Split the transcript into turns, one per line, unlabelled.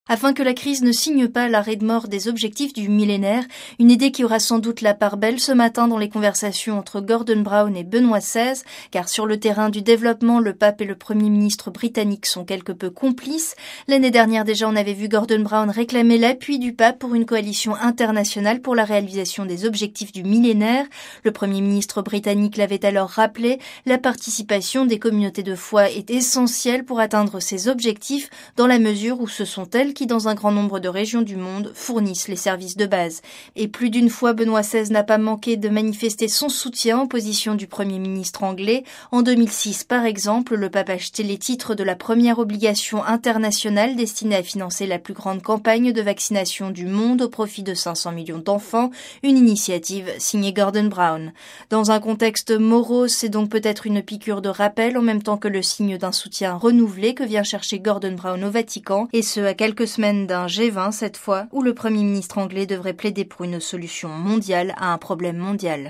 Afin que la crise ne signe pas l'arrêt de mort des objectifs du millénaire, une idée qui aura sans doute la part belle ce matin dans les conversations entre Gordon Brown et Benoît XVI, car sur le terrain du développement, le pape et le Premier ministre britannique sont quelque peu complices. L'année dernière déjà, on avait vu Gordon Brown réclamer l'appui du pape pour une coalition internationale pour la réalisation des objectifs du millénaire. Le Premier ministre britannique l'avait alors rappelé, la participation des communautés de foi est essentielle pour atteindre ces objectifs dans la mesure où ce sont elles qui, dans un grand nombre de régions du monde, fournissent les services de base. Et plus d'une fois, Benoît XVI n'a pas manqué de manifester son soutien en position du Premier ministre anglais. En 2006, par exemple, le pape a acheté les titres de la première obligation internationale destinée à financer la plus grande campagne de vaccination du monde au profit de 500 millions d'enfants, une initiative signée Gordon Brown. Dans un contexte morose, c'est donc peut-être une piqûre de rappel en même temps que le signe d'un soutien renouvelé que vient chercher Gordon Brown au Vatican, et ce à quelques semaines d'un G20 cette fois, où le Premier ministre anglais devrait plaider pour une solution mondiale à un problème mondial.